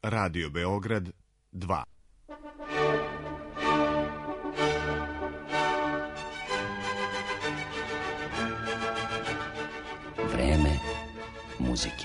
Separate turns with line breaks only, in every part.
Radio Beograd 2.
Vreme muzike.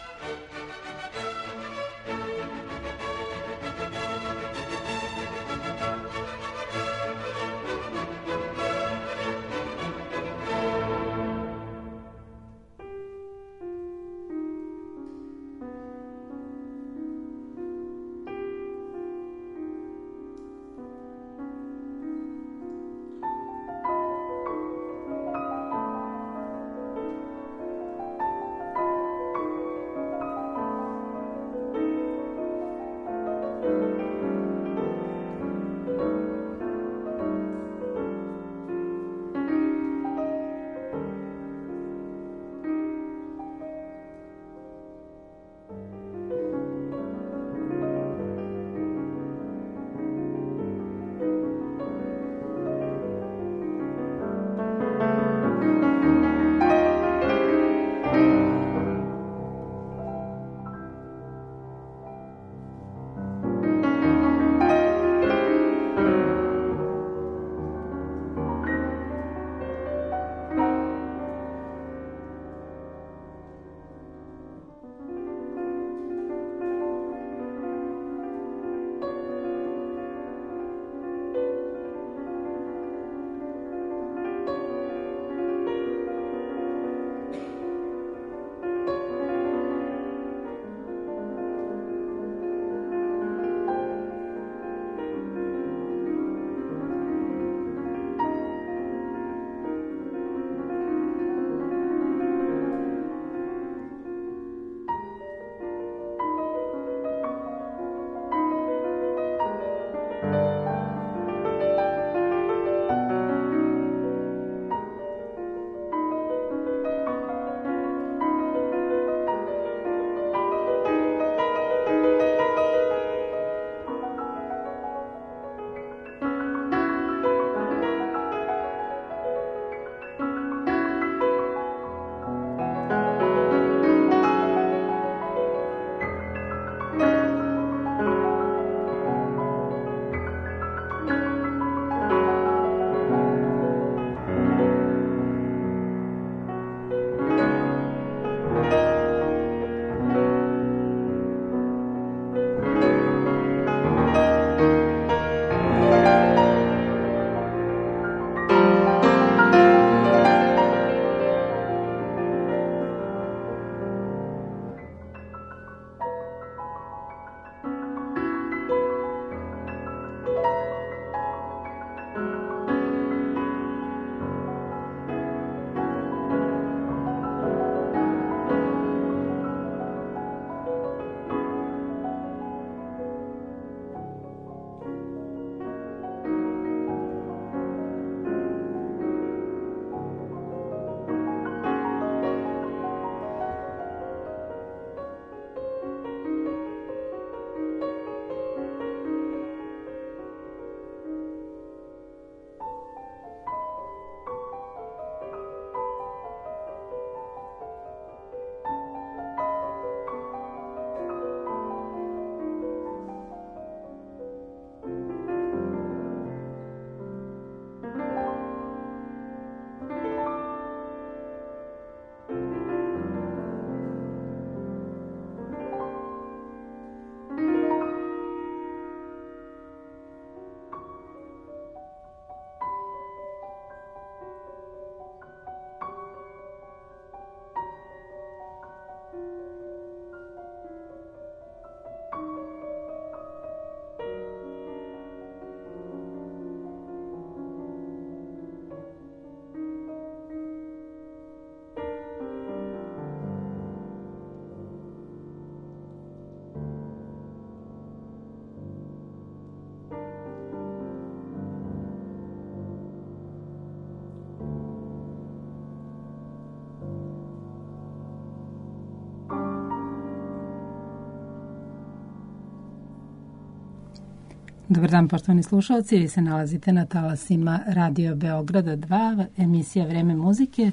Dobar dan, poštovani slušalci, vi se nalazite na talasima Radio Beograda 2, emisija Vreme muzike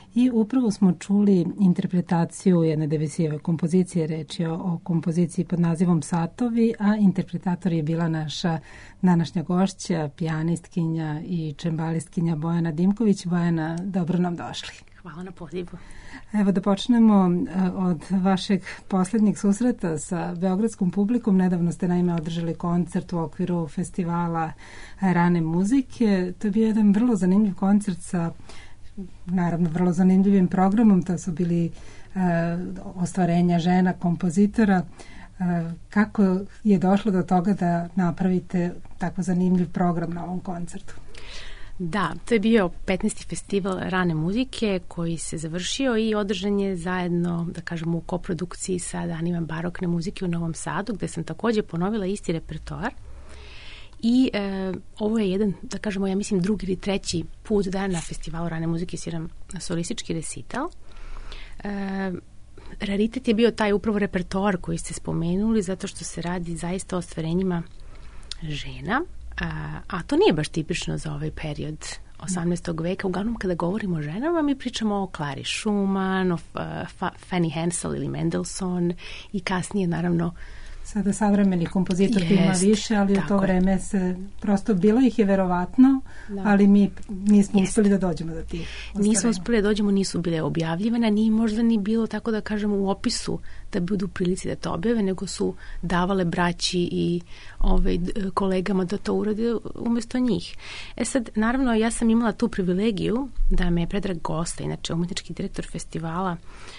i upravo smo čuli interpretaciju jedne Debussyjeve kompozicije. Reč je o kompoziciji pod nazivom Satovi, a interpretator je bila naša današnja gošća, pijanistkinja i čembalistkinja Bojana Dimković. Bojana, dobro nam došli.
Hvala na pozivu.
Evo da počnemo od vašeg posljednjeg susreta sa beogradskom publikom. Nedavno ste naime održali koncert u okviru festivala rane muzike. To je bio jedan vrlo zanimljiv koncert sa naravno vrlo zanimljivim programom. To su bili ostvarenja žena kompozitora. Kako je došlo do toga da napravite tako zanimljiv program na ovom koncertu?
Da, to je bio 15. festival rane muzike koji se završio i održan je zajedno, da kažemo, u koprodukciji sa danima barokne muzike u Novom Sadu, gde sam također ponovila isti repertoar. I ovo je jedan, da kažemo, ja mislim drugi ili treći put da na festivalu rane muzike sviram solistički recital. Raritet je bio taj upravo repertoar koji ste spomenuli, zato što se radi zaista o ostvarenjima žena, a to nije baš tipično za ovaj period 18. veka. Uglavnom kada govorimo o ženama mi pričamo o Clari Schumann, o Fanny Hensel ili Mendelssohn i kasnije naravno
sada savremeni kompozitor ima više, ali u to vreme se prosto bilo ih je verovatno, ali mi nismo uspjeli da dođemo do tih ostvarenja.
Nismo uspjeli da dođemo, nisu bile objavljivane, ni možda ni bilo tako da kažemo u opisu da budu u prilici da to objave, nego su davale braći i kolegama da to urade umjesto njih. Sad, naravno, ja sam imala tu privilegiju da me Predrag Gosta, inače umjetnički direktor festivala,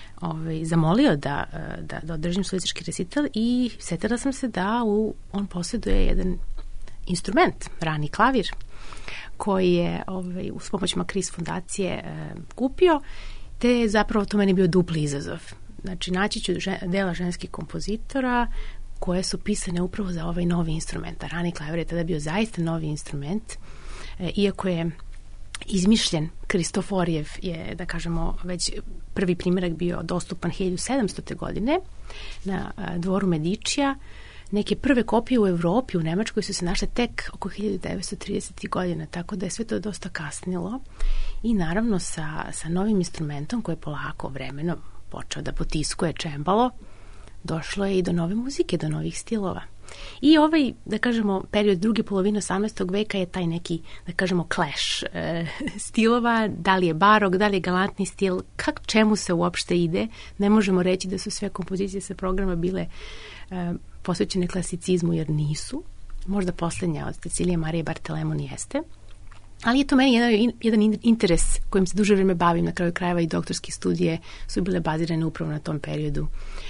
zamolio da održim solistički recital i sjetila sam se da on posjeduje jedan instrument, rani klavir, koji je uz pomoć Makris fondacije kupio, te je zapravo to meni bio dupli izazov. Znači, naći ću dela ženskih kompozitora koje su pisane upravo za ovaj novi instrument. A rani klavir je tada bio zaista novi instrument, iako je izmišljen. Kristoforijev je, da kažemo, već prvi primjerak bio dostupan 1700. godine na dvoru Medičija. Neke prve kopije u Europi, u Nemačkoj su se našle tek oko 1930. godina, tako da je sve to dosta kasnilo. I naravno sa novim instrumentom koji je polako vremenom počeo da potiskuje čembalo, došlo je i do nove muzike, do novih stilova. I da kažemo, period druge polovine 18. veka je taj neki, da kažemo, clash stilova, da li je barok, da li je galantni stil, čemu se uopšte ide. Ne možemo reći da su sve kompozicije sa programa bile posvećene klasicizmu, jer nisu. Možda posljednja od Cecilije Marije Bartelemon jeste. Ali je to meni jedan interes kojim se duže vrijeme bavim, na kraju krajeva i doktorske studije su bile bazirane upravo na tom periodu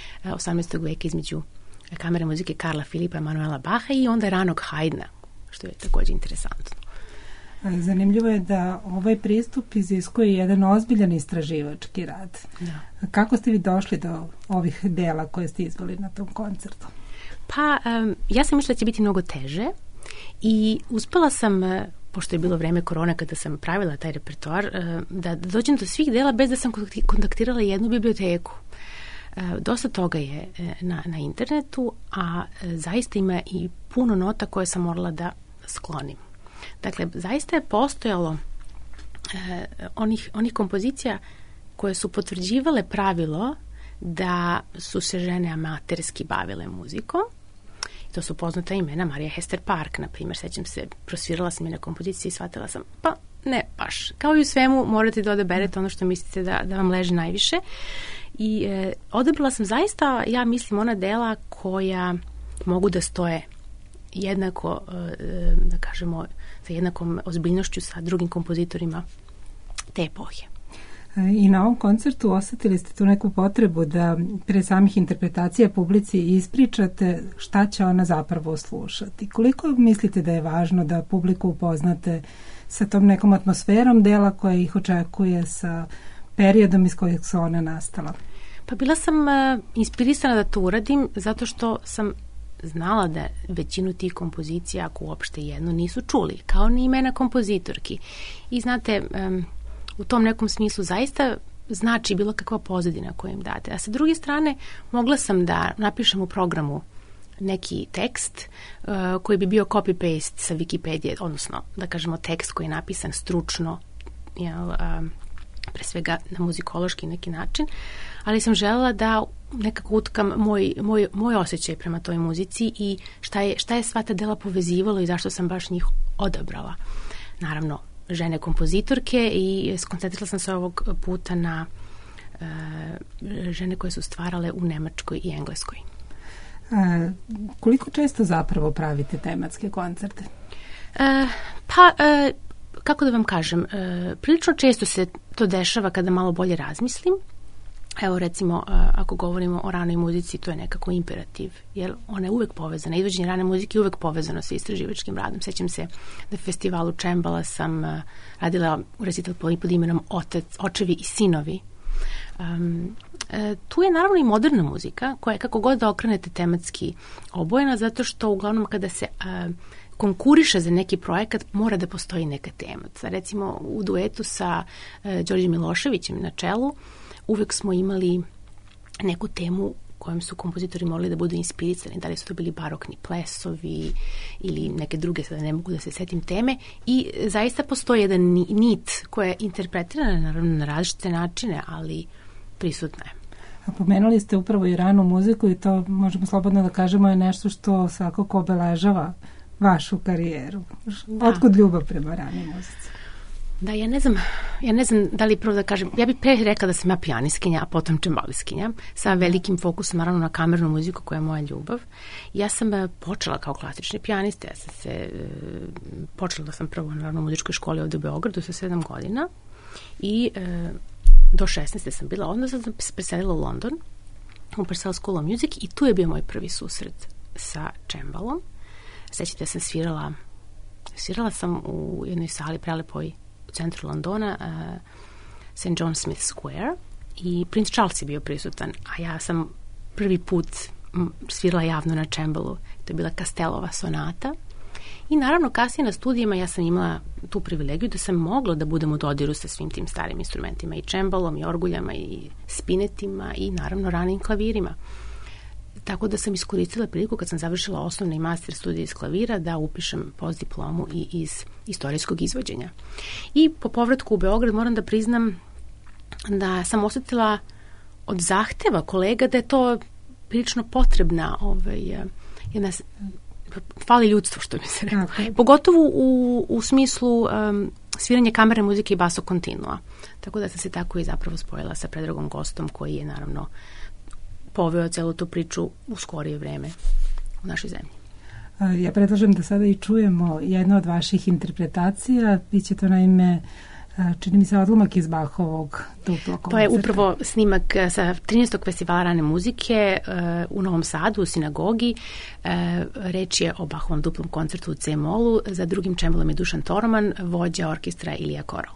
18. veka između kamere muzike Karla Filipa, Emanuela Bacha i onda ranog Haydna, što je također interesantno.
Zanimljivo je da ovaj pristup iziskuje jedan ozbiljan istraživački rad. Da. Kako ste vi došli do ovih dela koje ste izveli na tom koncertu?
Pa, ja sam mišljala da će biti mnogo teže i uspela sam, pošto je bilo vreme korone kada sam pravila taj repertoar, da dođem do svih dela bez da sam kontaktirala jednu biblioteku. Dosta toga je na internetu, a zaista ima i puno nota koje sam morala da sklonim. Dakle, zaista je postojalo onih kompozicija koje su potvrđivale pravilo da su se žene amaterski bavile muzikom. To su poznata imena, Marija Hester Park, na primjer, sećam se, prosvirala sam je na kompoziciji i shvatila sam, pa ne baš. Kao i u svemu, morate da odaberete ono što mislite da vam leži najviše. I odabrala sam zaista, ja mislim, ona dela koja mogu da stoje jednako, da kažemo, sa jednakom ozbiljnošću sa drugim kompozitorima te epohe.
I na ovom koncertu osjetili ste tu neku potrebu da pre samih interpretacija publici ispričate šta će ona zapravo slušati. Koliko mislite da je važno da publiku upoznate sa tom nekom atmosferom dela koja ih očekuje, sa periodom iz kojeg su ona nastala?
Pa bila sam inspirisana da to uradim zato što sam znala da većinu tih kompozicija, ako uopšte jedno, nisu čuli, kao ni imena kompozitorki. I znate, u tom nekom smislu zaista znači bilo kakva pozadina koju im date. A sa druge strane, mogla sam da napišem u programu neki tekst koji bi bio copy-paste sa Wikipedije, odnosno, da kažemo, tekst koji je napisan stručno, pre svega na muzikološki neki način, ali sam želela da nekako utkam moj osjećaj prema toj muzici i šta je sva ta dela povezivalo i zašto sam baš njih odabrala. Naravno, žene kompozitorke i skoncentrirala sam se ovog puta na žene koje su stvarale u Nemačkoj i Engleskoj.
Koliko često zapravo pravite tematske koncerte?
Kako da vam kažem, prilično često se to dešava kada malo bolje razmislim. Evo recimo, ako govorimo o ranoj muzici, to je nekako imperativ, jer ona je uvek povezana. Izvođenje rane muzike je uvek povezano sa istraživačkim radom. Sećam se da festivalu Čembala sam radila recital pod imenom Očevi i sinovi. Tu je naravno i moderna muzika, koja je kako god da okrenete tematski obojena, zato što uglavnom kada se konkuriše za neki projekat, mora da postoji neka tema. Recimo u duetu sa Đorđem Miloševićem na čelu, uvek smo imali neku temu kojom su kompozitori morali da budu inspirisani, da li su to bili barokni plesovi ili neke druge, sada ne mogu da se setim teme, i zaista postoji jedan nit koja je interpretirana naravno na različite načine, ali prisutna je.
A pomenuli ste upravo i ranu muziku i to možemo slobodno da kažemo je nešto što svakako obeležava vašu karijeru. Otkud ljubav prema ranoj muzici?
Da, ja ne znam da li prvo da kažem, ja bih pre rekla da sam ja pijaniskinja, a potom čembaliskinja, sa velikim fokusom naravno na kamernu muziku koja je moja ljubav. Ja sam počela kao klasični pijanista, počela sam prvo naravno u muzičkoj školi ovde u Beogradu sa 7 godina i do 16. sam bila, onda sam se preselila u London, u Purcell School of Music, i tu je bio moj prvi susret sa čembalom. Sećate, svirala sam u jednoj sali prelepoj u centru Londona, St. John Smith Square, i Prince Charles je bio prisutan, a ja sam prvi put svirala javno na čembalu. To je bila Castellova sonata. I naravno kasnije na studijima ja sam imala tu privilegiju da sam mogla da budem u dodiru sa svim tim starim instrumentima, i čembalom, i orguljama, i spinetima, i naravno ranim klavirima. Tako da sam iskoristila priliku kad sam završila osnovne i master studije iz klavira da upišem postdiplomu i iz istorijskog izvođenja. I po povratku u Beograd moram da priznam da sam osjetila od zahteva kolega da je to prilično potrebna jedna fali ljudstvo, što mi se rekao. Okay. Pogotovo u smislu sviranja kamerne muzike i basso continua. Tako da sam se tako i zapravo spojila sa Predragom Gostom, koji je naravno poveo celu tu priču u skorije vreme u našoj zemlji.
Ja predlažem da sada i čujemo jednu od vaših interpretacija. Biće to naime, čini mi se, odlomak iz Bachovog dupla koncerta.
To je upravo snimak sa 13. festivala rane muzike u Novom Sadu, u sinagogi. Reč je o Bachovom duplom koncertu u C-molu. Za drugim čembalom je Dušan Toroman, vođa orkestra Ilija Koral.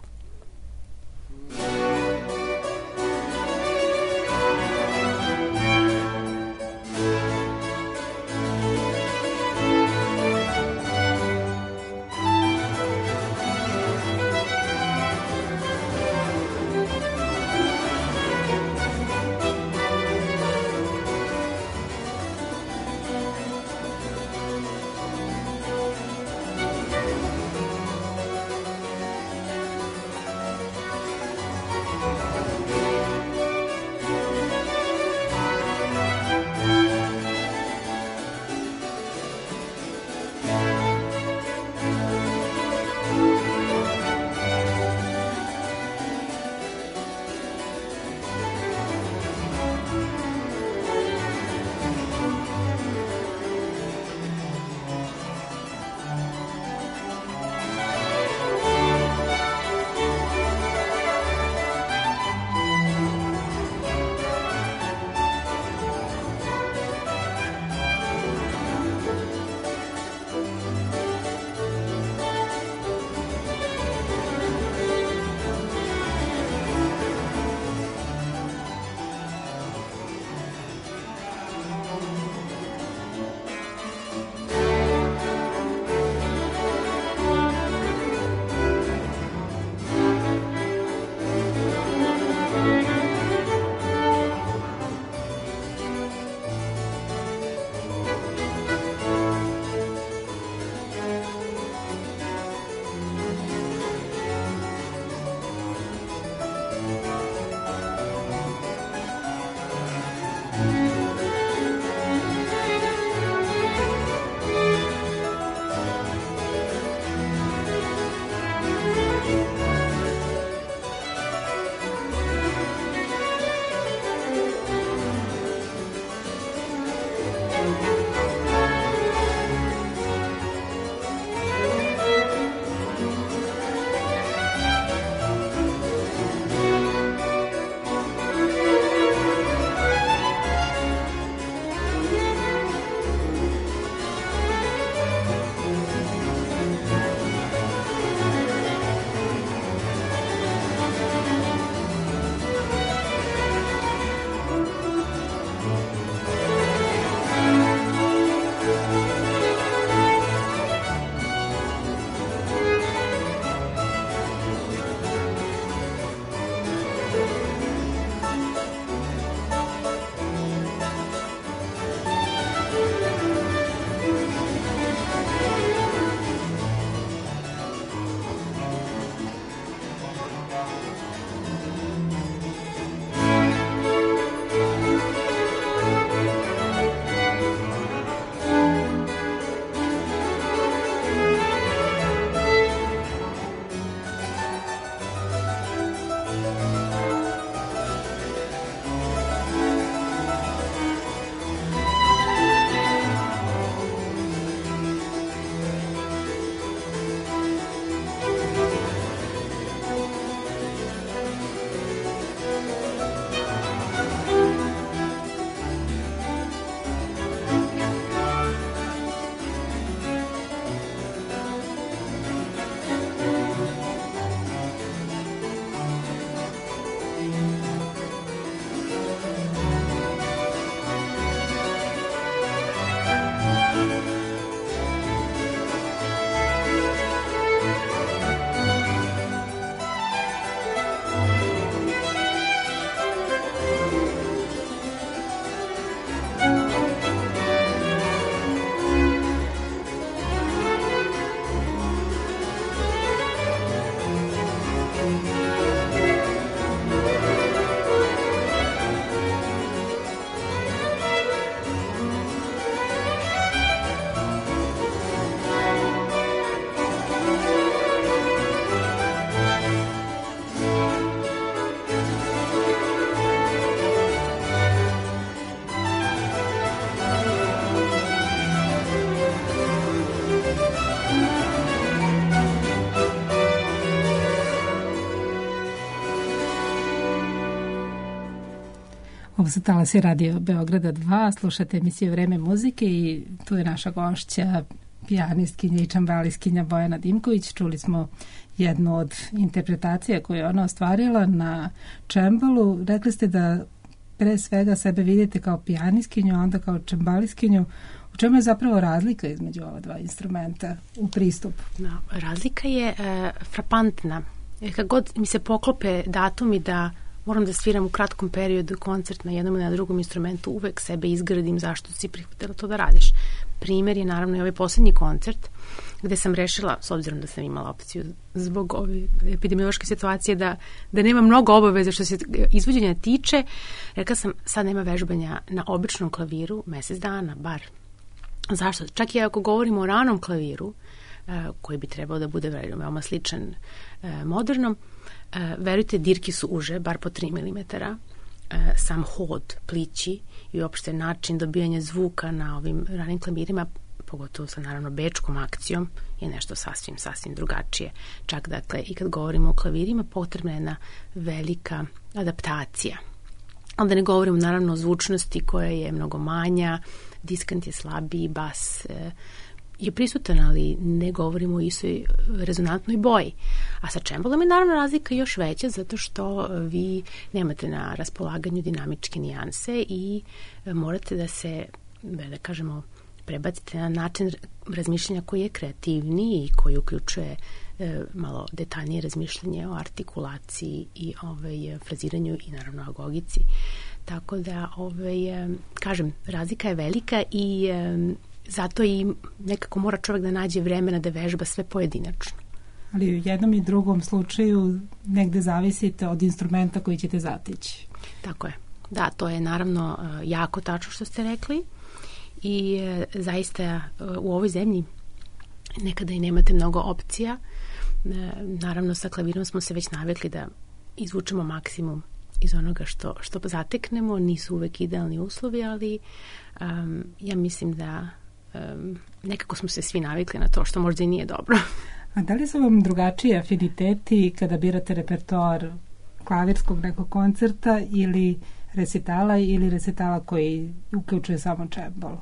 Ovo su talasi Radio Beograda 2, slušate emisiju Vreme muzike i tu je naša gošća, pijanistkinja i čambaliskinja Bojana Dimković. Čuli smo jednu od interpretacija koju je ona ostvarila na čembalu. Rekli ste da pre svega sebe vidite kao pijanistkinju, a onda kao čambaliskinju. U čemu je zapravo razlika između ova dva instrumenta u pristupu?
No, razlika je frapantna. Kad god mi se poklope datumi da moram da sviram u kratkom periodu koncert na jednom ili na drugom instrumentu, uvek sebe izgradim zašto si prihvatila to da radiš. Primer je naravno i ovaj posljednji koncert gde sam rešila, s obzirom da sam imala opciju zbog ove epidemiološke situacije da nema mnogo obaveza što se izvođenja tiče, rekla sam sad nema vežbanja na običnom klaviru mesec dana, bar. Zašto? Čak i ako govorimo o ranom klaviru, koji bi trebao da bude veoma sličan modernom, verujte, dirke su uže, bar po 3 mm, sam hod, plići i uopšte način dobijanja zvuka na ovim ranim klavirima, pogotovo sa naravno bečkom akcijom, je nešto sasvim drugačije. Čak dakle i kad govorimo o klavirima potrebna je jedna velika adaptacija. Onda ne govorimo naravno o zvučnosti koja je mnogo manja, diskant je slabiji, bas je prisutan, ali ne govorimo o istoj rezonantnoj boji. A sa čembalom je naravno razlika još veća zato što vi nemate na raspolaganju dinamičke nijanse i morate da se, da kažemo, prebacite na način razmišljanja koji je kreativniji i koji uključuje malo detaljnije razmišljanje o artikulaciji i fraziranju i naravno agogici. Tako da, kažem, razlika je velika i zato i nekako mora čovjek da nađe vremena da vežba sve pojedinačno.
Ali u jednom i drugom slučaju negde zavisite od instrumenta koji ćete zatići.
Tako je. Da, to je naravno jako tačno što ste rekli i zaista u ovoj zemlji nekada i nemate mnogo opcija. Naravno sa klavirom smo se već navikli da izvučemo maksimum iz onoga što zateknemo. Nisu uvek idealni uslovi, ali ja mislim da nekako smo se svi navikli na to što možda i nije dobro.
A da li su vam drugačiji afiniteti kada birate repertoar klavirskog nekog koncerta ili recitala koji uključuje samo čembalo?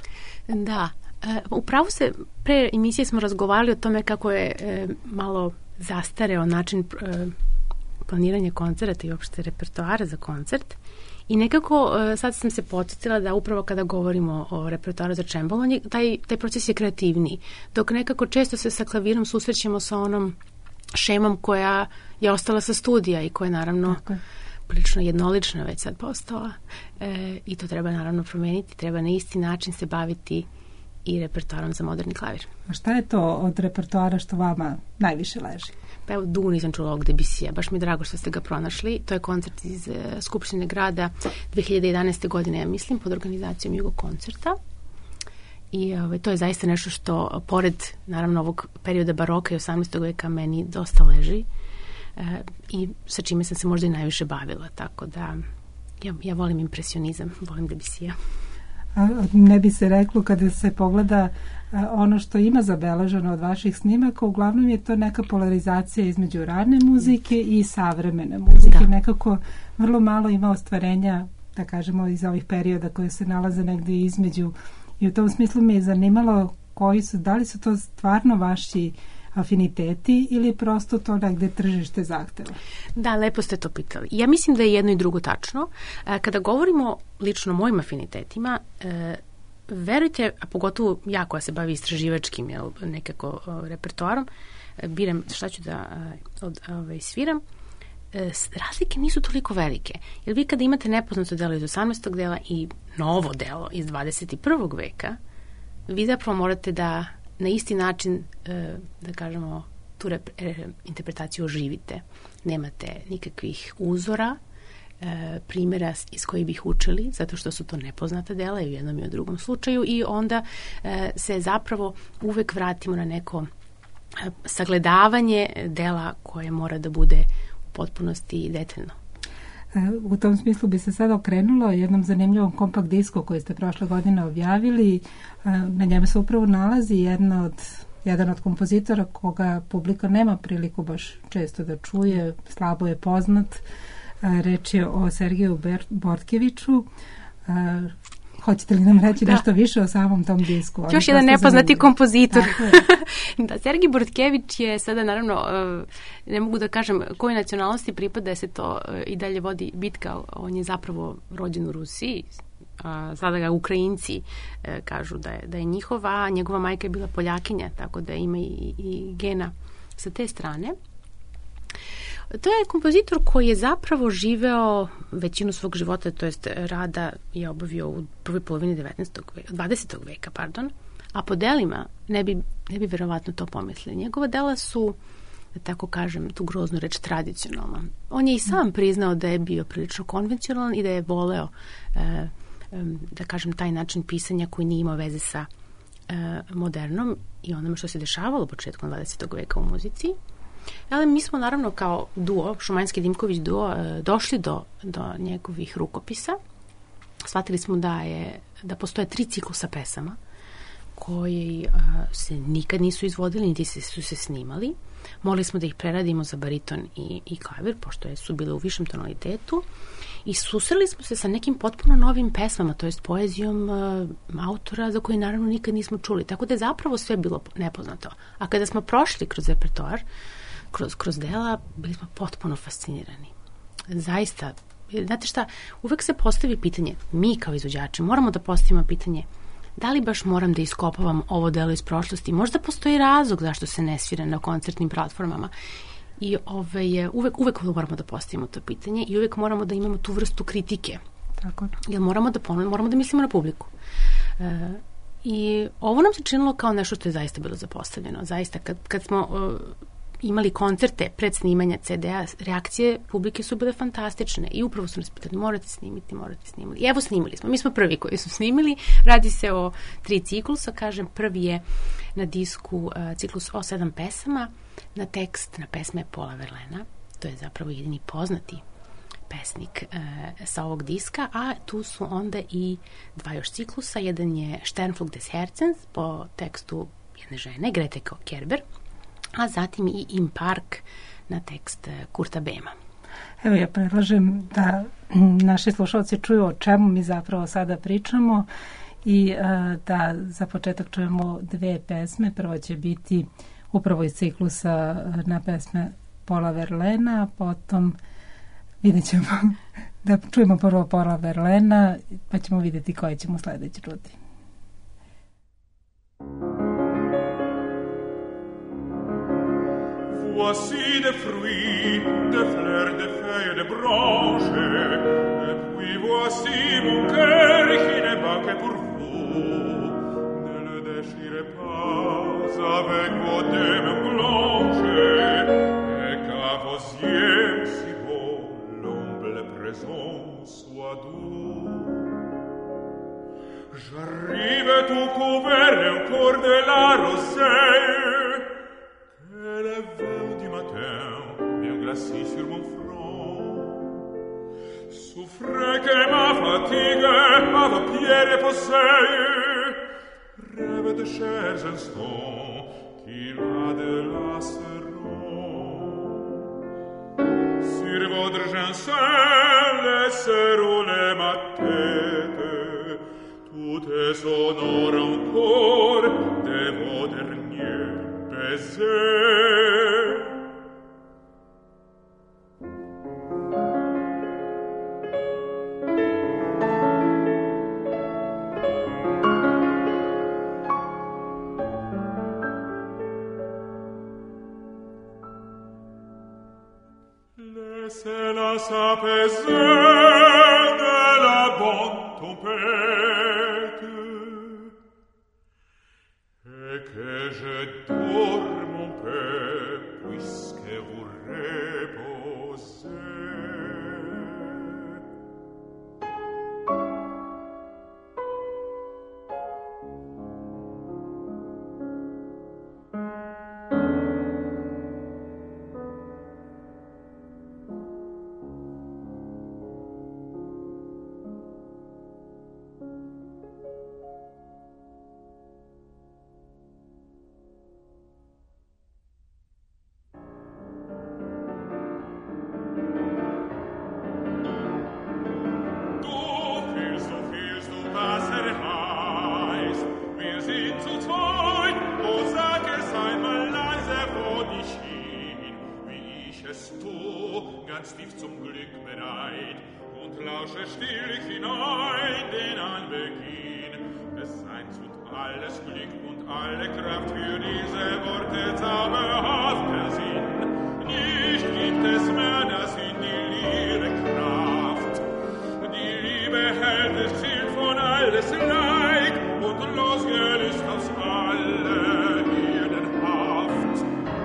Da, upravo se pre emisije smo razgovarali o tome kako je malo zastareo način planiranja koncerta i uopšte repertoara za koncert. I nekako sad sam se podsjetila da upravo kada govorimo o repertoaru za čembalo, taj proces je kreativniji. Dok nekako često se sa klavirom susrećemo sa onom šemom koja je ostala sa studija i koja je naravno prilično jednolična već sad postala. I to treba naravno promeniti. Treba na isti način se baviti i repertoarom za moderni klavir.
A šta je to od repertoara što vama najviše leži?
Pa evo, dugo nisam čula ovog Debussyja, baš mi je drago što ste ga pronašli. To je koncert iz Skupštine grada 2011. godine, ja mislim, pod organizacijom Jugo koncerta. I to je zaista nešto što, pored naravno ovog perioda baroka i 18. veka, meni dosta leži i sa čime sam se možda i najviše bavila. Tako da ja volim impresionizam, volim Debussyja.
Ne bi se reklo kada se pogleda ono što ima zabeleženo od vaših snimaka, uglavnom je to neka polarizacija između rane muzike i savremene muzike. Da. Nekako vrlo malo ima ostvarenja, da kažemo, iz ovih perioda koje se nalaze negdje između. I u tom smislu me je zanimalo da li su to stvarno vaši afiniteti ili prosto to negde tržište zahteva? Da,
lepo ste to pitali. Ja mislim da je jedno i drugo tačno. Kada govorimo lično o mojim afinitetima, verujte, a pogotovo ja koja se bavi istraživačkim nekako repertoarom, biram šta ću da sviram, razlike nisu toliko velike. Jer vi kada imate nepoznato delo iz 18. dela i novo delo iz 21. veka, vi zapravo morate da na isti način, da kažemo, tu interpretaciju oživite. Nemate nikakvih uzora, primjera iz kojih bih učili, zato što su to nepoznata dela i u jednom i u drugom slučaju, i onda se zapravo uvek vratimo na neko sagledavanje dela koje mora da bude u potpunosti detaljno.
U tom smislu bi se sad okrenulo jednom zanimljivom kompakt disku koji ste prošle godine objavili. Na njemu se upravo nalazi jedan od kompozitora koga publika nema priliku baš često da čuje, slabo je poznat. Reč je o Sergeju Bortkeviću. Hoćete li nam reći nešto više o samom tom disku?
Još jedan nepoznati kompozitor. Da, Sergij Bortkević je sada, naravno, ne mogu da kažem kojoj nacionalnosti pripada, se to i dalje vodi bitka. On je zapravo rođen u Rusiji. Sada ga Ukrajinci kažu da je njihova, njegova majka je bila Poljakinja, tako da ima i gena sa te strane. To je kompozitor koji je zapravo živeo većinu svog života, to jest rada je obavio u prvoj polovini 20. veka, a po delima ne bi verovatno to pomislili. Njegova dela su, da tako kažem, tu groznu reč, tradicionalna. On je i sam priznao da je bio prilično konvencionalan i da je voleo, da kažem, taj način pisanja koji nije imao veze sa modernom i onome što se dešavalo početkom 20. veka u muzici. Ali mi smo naravno kao duo, Šumanjski-Dimković duo, došli do njegovih rukopisa. Shvatili smo da postoje 3 ciklusa pesama koji se nikad nisu izvodili, niti su se snimali. Morali smo da ih preradimo za bariton i klavir, pošto su bile u višem tonalitetu. I susreli smo se sa nekim potpuno novim pesmama, to jest poezijom autora za koje naravno nikad nismo čuli. Tako da je zapravo sve bilo nepoznato. A kada smo prošli kroz repertoar, kroz dela, bili smo potpuno fascinirani. Zaista, znate šta, uvek se postavi pitanje, mi kao izvođači moramo da postavimo pitanje da li baš moram da iskopavam ovo delo iz prošlosti. Možda postoji razlog zašto se ne svira na koncertnim platformama. I uvek moramo da postavimo to pitanje i uvek moramo da imamo tu vrstu kritike.
Tako.
Jer moramo da mislimo na publiku. I ovo nam se činilo kao nešto što je zaista bilo zapostavljeno. Zaista, kad smo imali koncerte pred snimanja CD-a, reakcije publike su bile fantastične i upravo su nas pitali, morate snimiti. I evo snimili smo. Mi smo prvi koji su snimili. Radi se o 3 ciklusa. Kažem, prvi je na disku ciklus o 7 pesama, na tekst, na pesme Paula Verlainea. To je zapravo jedini poznati pesnik sa ovog diska, a tu su onda i 2 još ciklusa. Jedan je Sternflug des Herzens po tekstu jedne žene, Grete Kerber, a zatim i Im Park na tekst Kurta Bema.
Evo, ja predlažem da naši slušalci čuju o čemu mi zapravo sada pričamo i da za početak čujemo 2 pesme. Prvo će biti upravo iz ciklusa na pesme Paula Verlainea, potom vidjet ćemo da čujemo prvo Paula Verlainea, pa ćemo vidjeti koje ćemo sledeći čuti.
Voici des fruits, des fleurs, des feuilles, des branches, et puis voici mon cœur qui ne bat que pour vous. Ne le déchirez pas avec vos deux mains blanches, et qu'à vos yeux si beaux l'humble présent soit doux. J'arrive tout couvert encore de la rosée, que le vent du matin vient glacer sur mon front. Souffrez que ma fatigue à vos pieds reposés, rêve de chers instants qui là de lasseront. Sur votre gentil laissez rouler ma tête, tout est sonore encore de vos derniers baisers. Laissez-la s'apaiser de la bonne tempête, et que je dorme en paix puisque vous reposez. zu zweit, o sag es einmal leise vor dich hin, wie ich es tu, ganz tief zum Glück bereit, und lausche still hinein den Anbeginn. Es eins und alles Glück und alle Kraft für diese Worte zauberhafter Sinn. Nicht gibt es mehr das in die Liebe Kraft. Die Liebe hält das Ziel von alles Leid und losgelöst aus alle Erdenhaft.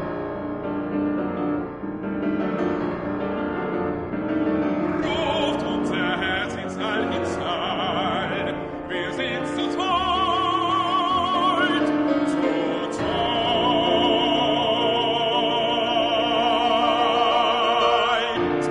Ruft unser Herz ins All, wir sind zu zweit, zu zweit.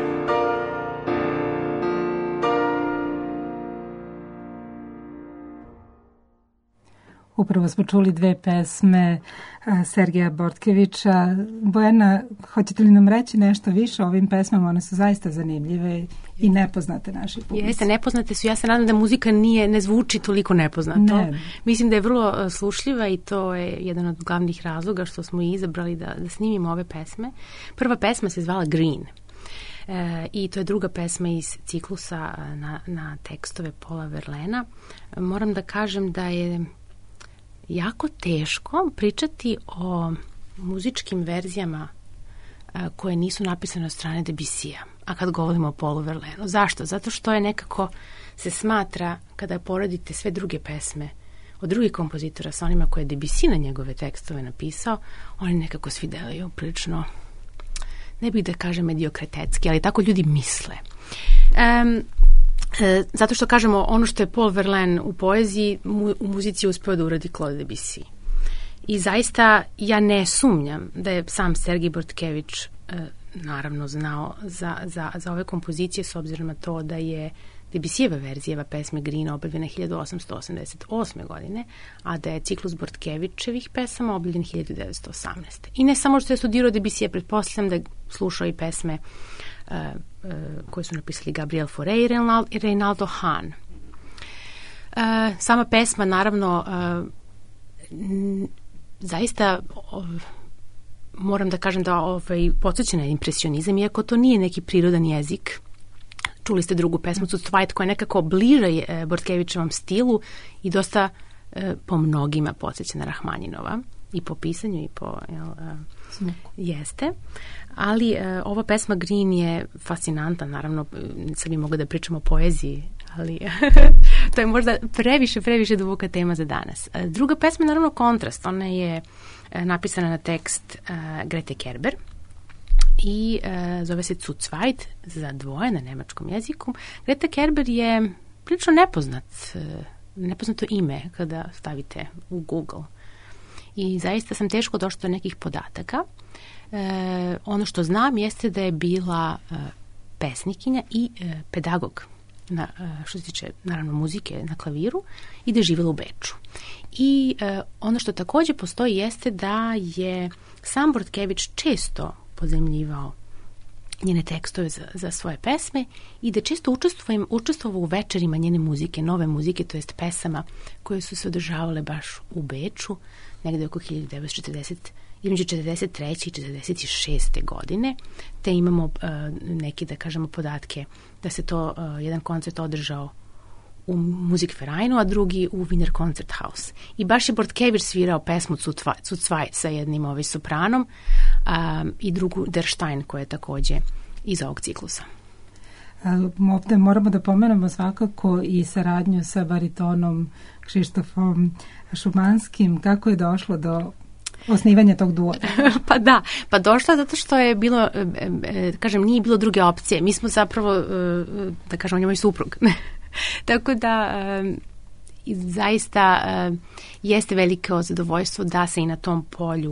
Upravo smo čuli dve pesme Sergeja Bortkevića. Bojana, hoćete li nam reći nešto više o ovim pesmama? One su zaista zanimljive i nepoznate našoj publici.
Jeste, nepoznate su. Ja se nadam da muzika ne zvuči toliko nepoznato. Ne. Mislim da je vrlo slušljiva i to je jedan od glavnih razloga što smo izabrali da snimimo ove pesme. Prva pesma se zvala Green. I to je druga pesma iz ciklusa na tekstove Paula Verlaina. Moram da kažem da je jako teško pričati o muzičkim verzijama koje nisu napisane od strane Debussija, a kad govorimo o Paulu Verlainu. Zašto? Zato što je nekako se smatra, kada poredite sve druge pesme od drugih kompozitora sa onima koje je Debussy na njegove tekstove napisao, oni nekako svi deluju prilično, ne bih da kažem mediokretetski, ali tako ljudi misle. Zato što kažemo ono što je Paul Verlaine u poeziji, u muzici je uspeo da uradi Claude Debussy. I zaista ja ne sumnjam da je sam Sergej Bortkević naravno znao za ove kompozicije, s obzirom na to da je Debussijeva verzijeva pesme Green objavljena 1888. godine, a da je ciklus Bortkevićevih pesama objavljen 1918. I ne samo što je studirao Debussija, pretpostavljam da je slušao i pesme koje su napisali Gabriel Fauré i Reynaldo Hahn. Sama pesma, naravno, zaista moram da kažem da podsjeća na impresionizam, iako to nije neki prirodan jezik. Čuli ste drugu pesmu, Zu zweit, koja je nekako bliže Bortkevićevom stilu i dosta po mnogima podsjeća na Rahmanjinova. I po pisanju i po jeste, ali ova pesma Green je fascinantna, naravno sad bi mogla da pričamo o poeziji, ali to je možda previše duboka tema za danas. Druga pesma je naravno Kontrast, ona je napisana na tekst Grete Kerber i zove se Zu zweit, za dvoje na nemačkom jeziku. Grete Kerber je prilično nepoznato ime kada stavite u Google. I zaista sam teško došla do nekih podataka. Ono što znam jeste da je bila pesnikinja i pedagog, što se tiče naravno muzike na klaviru, i da je živjela u Beču. I ono što također postoji jeste da je sam Bortkević često pozajmljivao njene tekstove za svoje pesme i da često učestvovao u večerima njene muzike, nove muzike, to jest pesama koje su se održavale baš u Beču, negde oko 1940, između 43. i 46. godine, te imamo neki, da kažemo, podatke da se to jedan koncert održao u Musikvereinu, a drugi u Wiener Konzerthaus. I baš je Bortkević svirao pesmu Zu zweit sa jednim sopranom i drugu Der Stein, koja je takođe iz ovog ciklusa.
Ovde moramo da pomenemo svakako i saradnju sa baritonom Krzysztofom Szumanskim. Kako je došlo do osnivanja tog duota?
Pa došlo je zato što je bilo, kažem, nije bilo druge opcije. Mi smo zapravo, da kažem, on je moj suprug. Tako da zaista jeste veliko zadovoljstvo da se i na tom polju,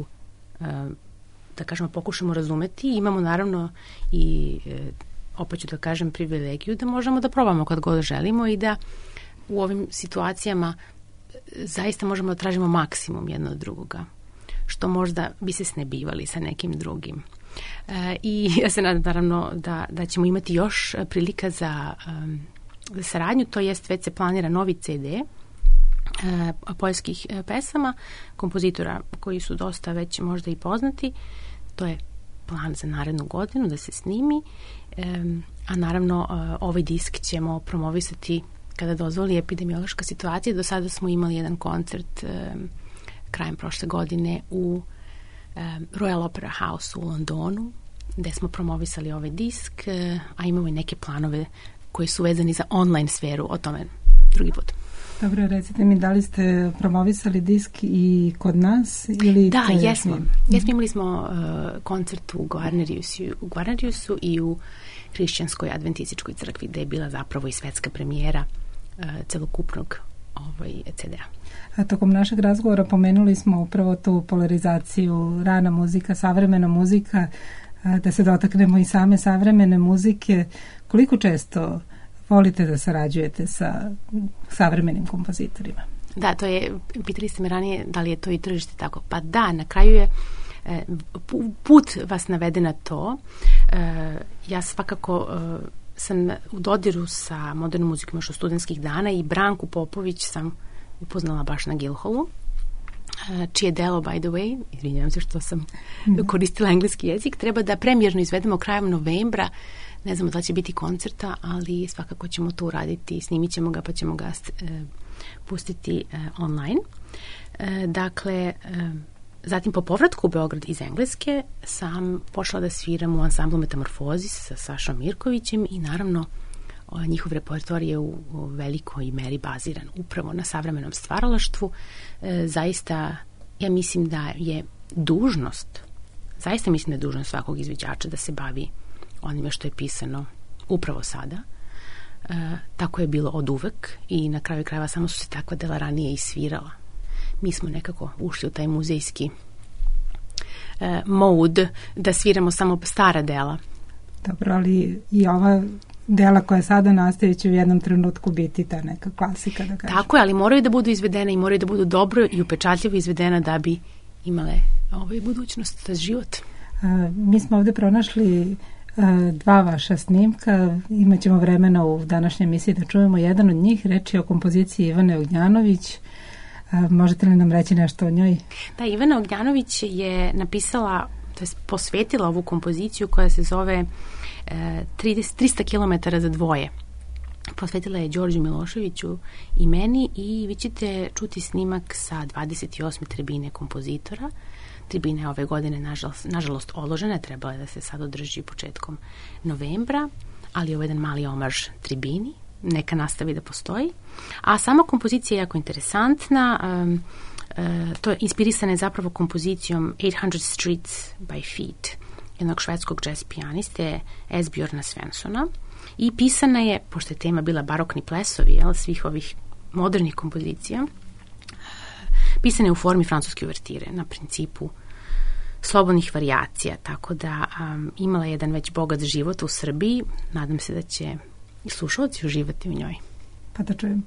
da kažemo, pokušamo razumeti. Imamo naravno i, opet ću da kažem, privilegiju da možemo da probamo kad god želimo i da u ovim situacijama zaista možemo da tražimo maksimum jedno od drugoga, što možda bi se snebivali sa nekim drugim. I ja se nadam naravno da ćemo imati još prilika za saradnju, to jest već se planira novi CD poljskih pesama, kompozitora koji su dosta već možda i poznati. To je plan za narednu godinu da se snimi, a naravno ovaj disk ćemo promovisati kada dozvoli epidemiološka situacija. Do sada smo imali jedan koncert krajem prošle godine u Royal Opera House u Londonu, gde smo promovisali ovaj disk, a imamo i neke planove koji su vezani za online sferu, o tome drugi put.
Dobro, recite mi, da li ste promovisali disk i kod nas? Ili
da, jesmo. Imali smo koncert u Guarneriusu i u Hrišćanskoj adventističkoj crkvi, gde je bila zapravo i svetska premijera celokupnog CD-a.
A tokom našeg razgovora pomenuli smo upravo tu polarizaciju, rana muzika, savremena muzika, da se dotaknemo i same savremene muzike. Koliko često volite da sarađujete sa savremenim kompozitorima?
Da, to je, pitali ste me ranije da li je to i tržište tako. Pa da, na kraju je put vas navede na to. Ja svakako sam u dodiru sa modernom muzikom još od studentskih dana i Branku Popović sam upoznala baš na Guildhallu, čije delo, by the way, izvinjavam se što sam koristila engleski jezik, treba da premijerno izvedemo krajem novembra. Ne znamo da će biti koncerta, ali svakako ćemo to uraditi, snimit ćemo ga pa ćemo ga pustiti online. Dakle, zatim po povratku u Beograd iz Engleske sam počela da sviram u ansamblu Metamorfozis sa Sašom Mirkovićem i naravno njihov repertoar je u velikoj meri baziran upravo na savremenom stvaralaštvu. Zaista, ja mislim da je dužnost svakog izvođača da se bavi onime što je pisano upravo sada. Tako je bilo od uvek i na kraju krajeva samo su se takva dela ranije i svirala. Mi smo nekako ušli u taj muzejski mode da sviramo samo stara dela.
Dobro, ali i ova dela koja sada nastaje će u jednom trenutku biti ta neka klasika, da kažem.
Tako je, ali moraju da budu izvedene i moraju da budu dobro i upečatljivo izvedena da bi imale budućnost, život.
Mi smo ovde pronašli dva vaša snimka. Imaćemo vremena u današnjoj emisiji da čujemo jedan od njih. Reč je o kompoziciji Ivane Ognjanović. Možete li nam reći nešto o njoj?
Da, Ivana Ognjanović je napisala, to je posvetila ovu kompoziciju koja se zove 300 km za dvoje. Posvetila je Đorđu Miloševiću i meni i vi ćete čuti snimak sa 28. tribine kompozitora. Tribina je ove godine nažalost odložena, trebala je da se sad održi početkom novembra, ali ovo je jedan mali omaž tribini, neka nastavi da postoji. A sama kompozicija je jako interesantna, to je inspirisana zapravo kompozicijom 800 Streets by Feet, jednog švedskog jazz pijaniste Esbjorna Svenssona, i pisana je, pošto je tema bila barokni plesovi, svih ovih modernih kompozicija, pisana je u formi francuske uvertire, na principu slobodnih varijacija, tako da imala jedan već bogat život u Srbiji. Nadam se da će i slušalci uživati u njoj.
Pa da čujem.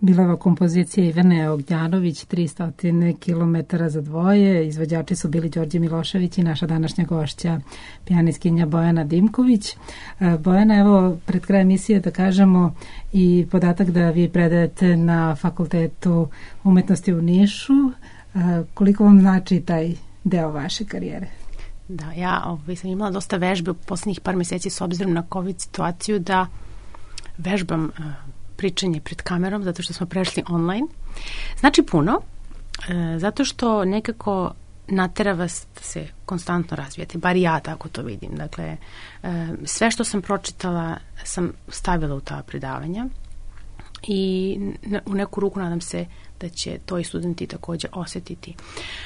Bilava kompozicija Ivane Ognjanović, 300 km za dvoje. Izvođači su bili Đorđe Milošević i naša današnja gošća, pijanistkinja Bojana Dimković. Bojana, evo, pred kraj emisije da kažemo i podatak da vi predajete na Fakultetu umetnosti u Nišu. Koliko vam znači taj deo vaše karijere?
Da, ja sam imala dosta vežbe u poslednjih par meseci s obzirom na COVID situaciju da vežbam pričanje pred kamerom, zato što smo prešli online. Znači puno, zato što nekako natera vas da se konstantno razvijate, bar ja tako to vidim. Dakle, sve što sam pročitala sam stavila u ta predavanja i u neku ruku nadam se da će to i studenti takođe osetiti.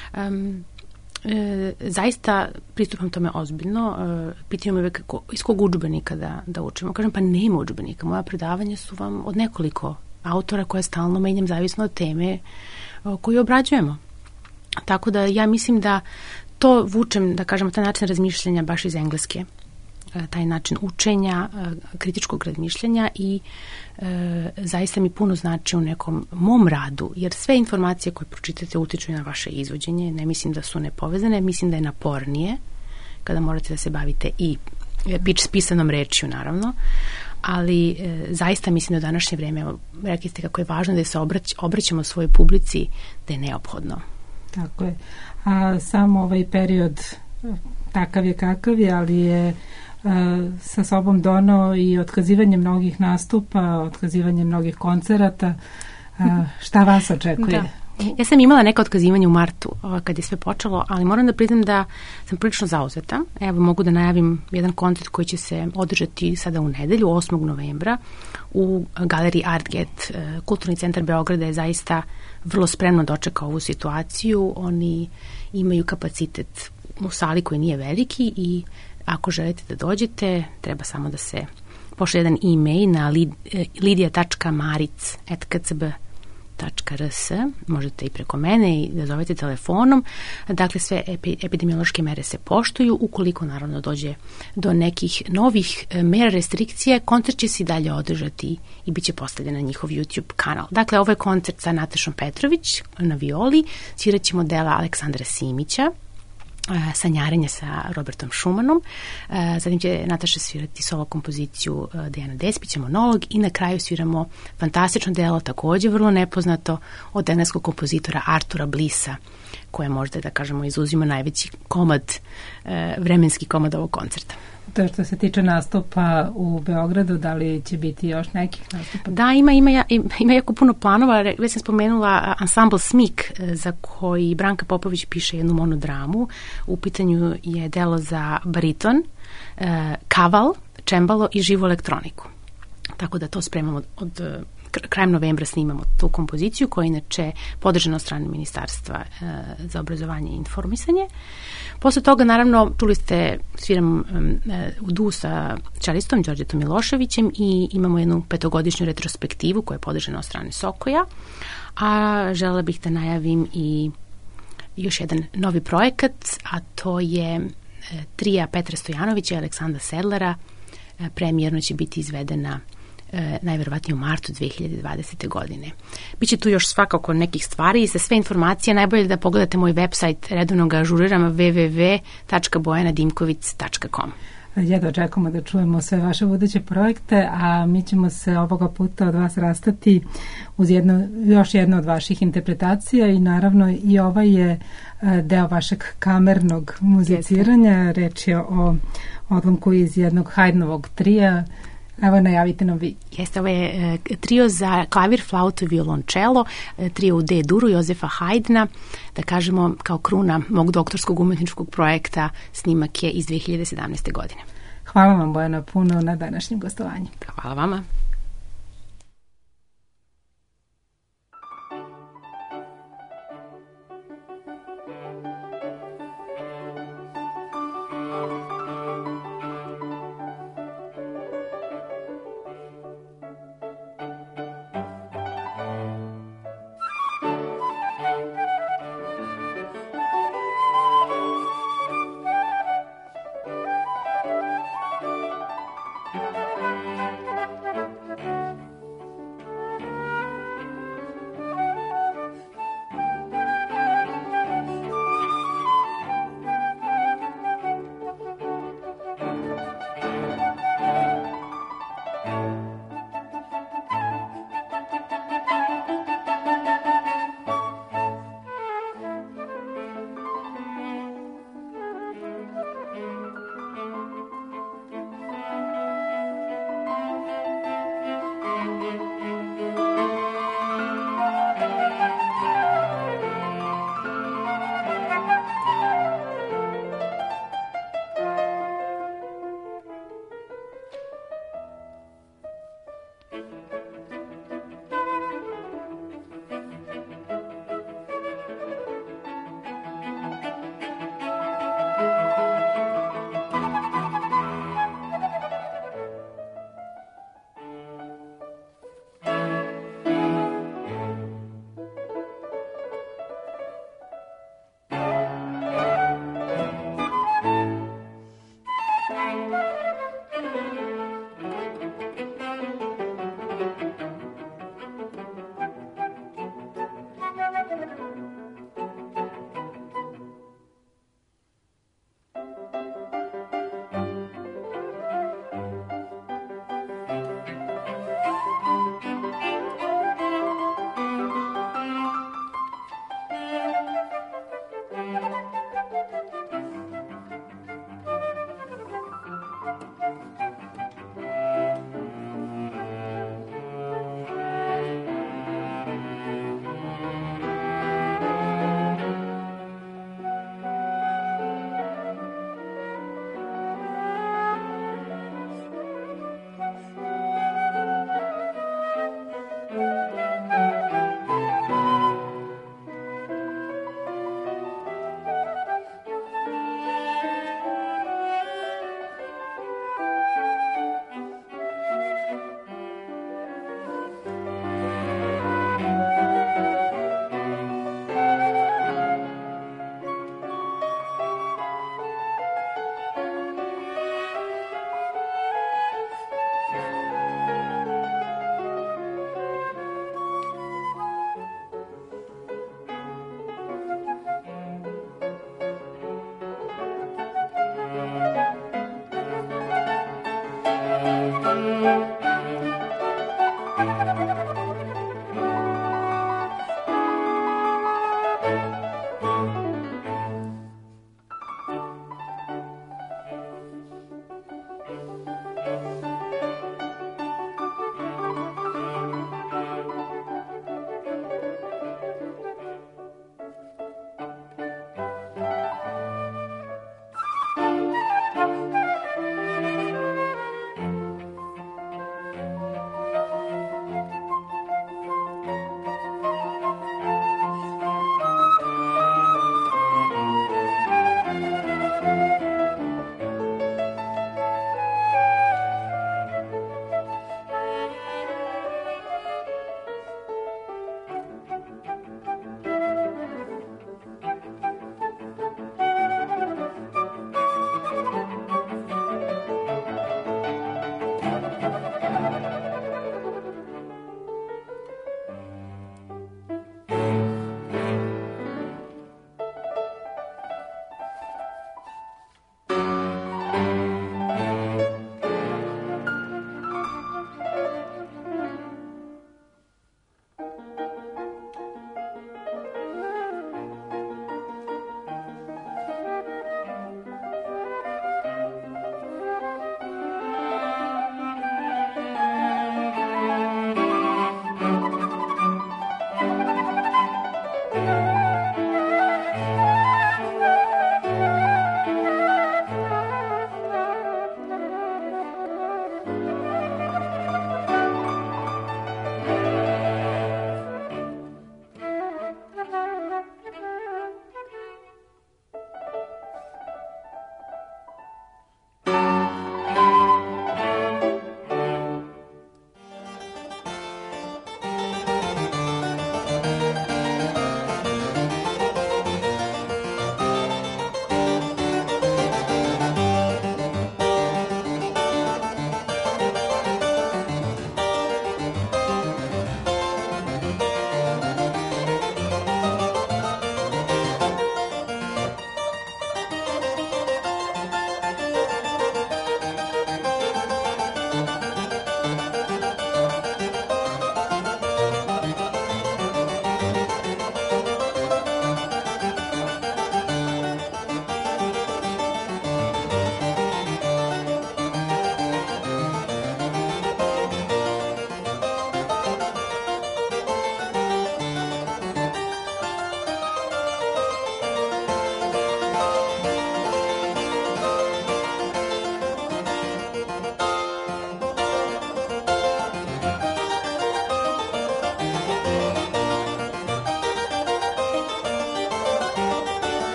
Zaista pristupam tome ozbiljno. Pitaju me uvek iz kog udžbenika da učimo. Kažem, pa nema udžbenika. Moja predavanja su vam od nekoliko autora koje stalno menjam zavisno od teme koju obrađujemo. Tako da ja mislim da to vučem, da kažemo, taj način razmišljanja baš iz engleske. Taj način učenja, kritičkog razmišljanja i zaista mi puno znači u nekom mom radu, jer sve informacije koje pročitate utiču na vaše izvođenje. Ne mislim da su nepovezane, mislim da je napornije kada morate da se bavite i pisanom rečju, naravno, ali zaista mislim da u današnje vreme, rekli ste kako je važno da se obraćamo svojoj publici, da je neophodno.
Tako je. A samo ovaj period takav je kakav je, ali je sa sobom donao i otkazivanje mnogih nastupa, otkazivanje mnogih koncerata. Šta vas očekuje?
Da. Ja sam imala neka otkazivanja u martu kad je sve počelo, ali moram da priznam da sam prilično zauzeta. Evo, mogu da najavim jedan koncert koji će se održati sada u nedelju, 8. novembra, u galeriji Artget. Kulturni centar Beograda je zaista vrlo spremno dočekao ovu situaciju. Oni imaju kapacitet u sali koji nije veliki i ako želite da dođete, treba samo da se pošle jedan e-mail na lidia.maric@kcb.rs. Možete i preko mene i da zovete telefonom. Dakle, sve epidemiološke mere se poštuju. Ukoliko naravno dođe do nekih novih mera restrikcije, koncert će se i dalje održati i bit će postavljen na njihov YouTube kanal. Dakle, ovo je koncert sa Natašom Petrović na violi. Svirat ćemo dela Aleksandra Simića, sanjarenje sa Robertom Schumannom, zatim će Nataša svirati solo kompoziciju Dejana Despića, monolog i na kraju sviramo fantastično delo, takođe vrlo nepoznato, od engleskog kompozitora Artura Blissa, koje možda, da kažemo, izuzima najveći komad, vremenski komad ovog koncerta.
To što se tiče nastupa u Beogradu, da li će biti još nekih nastupa?
Da, ima jako puno planova. Već sam spomenula ansambl Smik, za koji Branka Popović piše jednu monodramu. U pitanju je delo za bariton, kaval, čembalo i živu elektroniku. Tako da to spremamo od krajem novembra, snimamo tu kompoziciju koja je inače podržana od strane Ministarstva za obrazovanje i informisanje. Posle toga, naravno, čuli ste, sviram u duo sa čelistom Đorđetom Miloševićem i imamo jednu 5-godišnju retrospektivu koja je podržana od strane Sokoja, a želela bih da najavim i još jedan novi projekat, a to je trija Petra Stojanovića i Aleksandra Sedlara. Premijerno će biti izvedena najverovatnije u martu 2020. godine. Biće tu još svakako nekih stvari i za sve informacije najbolje da pogledate moj website, redovno ga ažuriram, www.bojanadimkovic.com.
Jedva čekamo da čujemo sve vaše buduće projekte, a mi ćemo se ovoga puta od vas rastati uz još jednu od vaših interpretacija i naravno i ovaj je deo vašeg kamernog muziciranja. Reč je o odlomku iz jednog Haydnovog trija. Evo, najavite nam vi.
Jeste, ovo je trio za klavir, flautu i violončelo, trio u D-duru Jozefa Haydna, da kažemo kao kruna mog doktorskog umetničkog projekta. Snimak je iz 2017. godine.
Hvala vam, Bojana, puno na današnjem gostovanju.
Hvala vama.